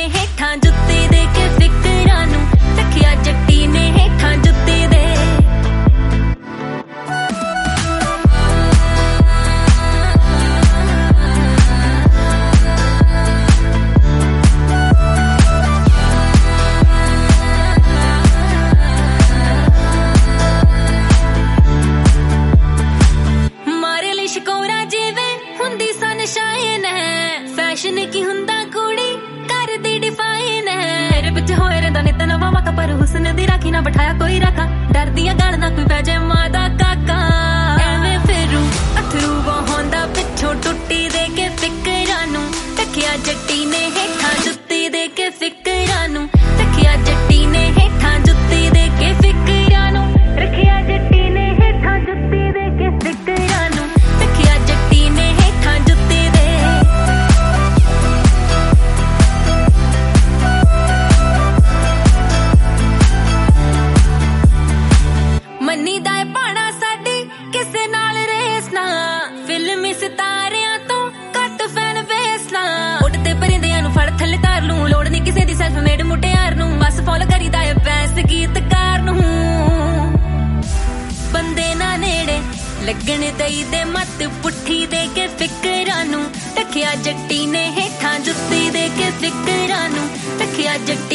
हेठां जुत्ती दे के फिकरां नूं रखिया जट्टी ने हेठां जुत्ती दे। फैशन की हुंदा कुड़ी कर दी डिफाइन है मेरे पिछे होए रहिंदा नित नवां वाका पर हुस्न दी राखी ना बिठाया कोई राखा डर दिया गल ना कोई पै जाए मां दा काका एवें फिरू अथरू बहांदा पिछों टुट्टी दे के फिकरां नूं रखिया जट्टी ने हेठां जुत्ती दे के फिकरां नूं रखिया जट्टी ने हेठां जुत्ती दे के फिकरां नूं रखिया जट्टी ने हेठां जुत्ती दे के फिकरां नूं रखिया जट्टी ने हेठां जुत्ती दे। मन्नी दा भाणा साडी किसे नाल रेस ना फिल्मी सितारियां तो घट फैन बेस ना उड़ते परिंदियां नूं फड़ थल्ले तार लूं लोड़ नहीं किसे दी सेल्फ मेड मुटियार नूं बस फॉलो करीदा है पैस गीतकार नूं बंदे ना नेड़े लगण दई दे मत पुट्ठी दे के फिकरां नूं रखिया जट्टी ने हेठां जुत्ती दे के फिकरां नूं रखिया जट्टी